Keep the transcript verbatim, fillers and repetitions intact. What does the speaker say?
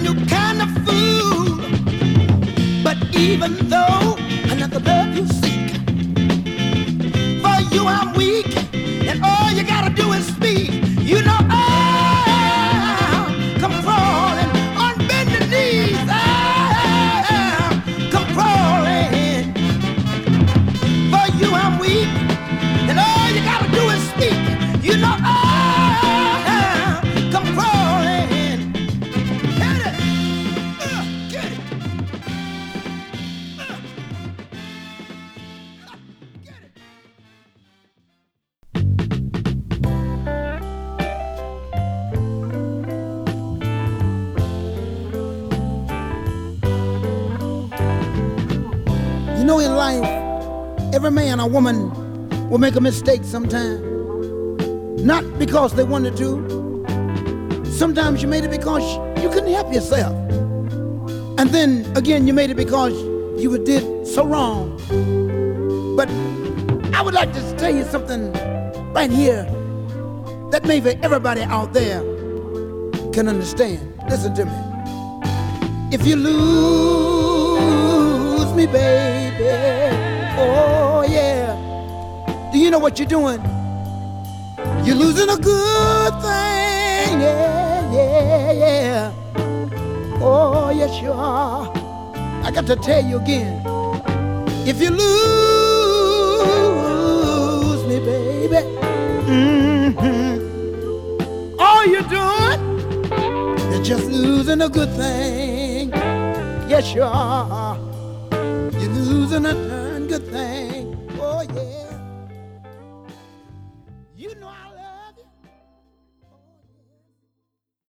new kind of fool. But even though another love you seek, for you I'm weak, and all you gotta do is speak. You know I'll come crawling on bending knees. I'll come crawling. For you I'm weak, and all you gotta do is speak. You know I'll come crawling. Hit it. Uh, get it. Uh, get it. You know, in life, every man or woman will make a mistake sometime. Not because they wanted to. Sometimes you made it because you couldn't help yourself. And then again, you made it because you did so wrong. But I would like to tell you something right here that maybe everybody out there can understand. Listen to me. If you lose me, baby, oh yeah, do you know what you're doing? You're losing a good thing, yeah, yeah, yeah. Oh, yes, you are. I got to tell you again. If you lose me, baby, mm-hmm, all you're doing is just losing a good thing. Yes, you are. You're losing a darn good thing.